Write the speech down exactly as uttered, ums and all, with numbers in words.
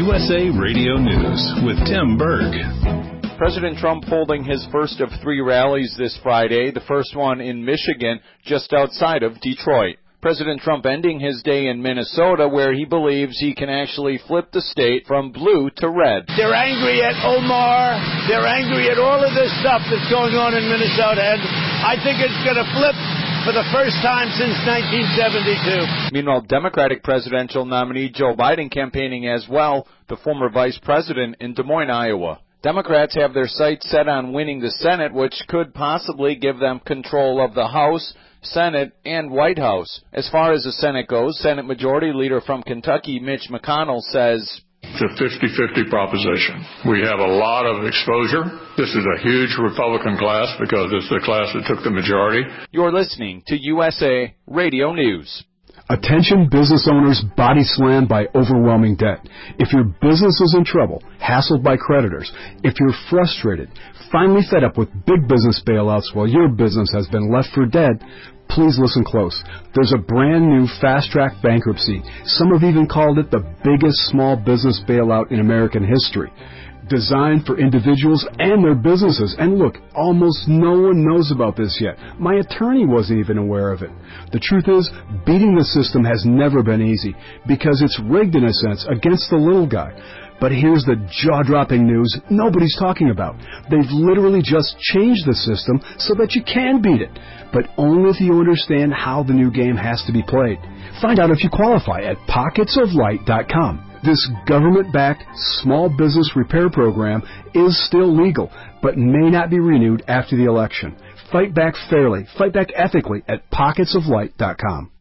U S A Radio News with Tim Berg. President Trump holding his first of three rallies this Friday, the first one in Michigan, just outside of Detroit. President Trump ending his day in Minnesota, where he believes he can actually flip the state from blue to red. They're angry at Omar. They're angry at all of this stuff that's going on in Minnesota, and I think it's going to flip for the first time since nineteen seventy-two. Meanwhile, Democratic presidential nominee Joe Biden campaigning as well, the former vice president in Des Moines, Iowa. Democrats have their sights set on winning the Senate, which could possibly give them control of the House, Senate, and White House. As far as the Senate goes, Senate Majority Leader from Kentucky, Mitch McConnell, says, "It's a fifty-fifty proposition. We have a lot of exposure. This is a huge Republican class because it's the class that took the majority." You're listening to U S A Radio News. Attention business owners body slammed by overwhelming debt. If your business is in trouble, hassled by creditors, if you're frustrated, finally fed up with big business bailouts while your business has been left for dead, please listen close. There's a brand new fast-track bankruptcy. Some have even called it the biggest small business bailout in American history. Designed for individuals and their businesses. And look, almost no one knows about this yet. My attorney wasn't even aware of it. The truth is, beating the system has never been easy because it's rigged in a sense against the little guy. But here's the jaw-dropping news nobody's talking about. They've literally just changed the system so that you can beat it, but only if you understand how the new game has to be played. Find out if you qualify at pockets of light dot com. This government-backed small business repair program is still legal, but may not be renewed after the election. Fight back fairly, fight back ethically at pockets of light dot com.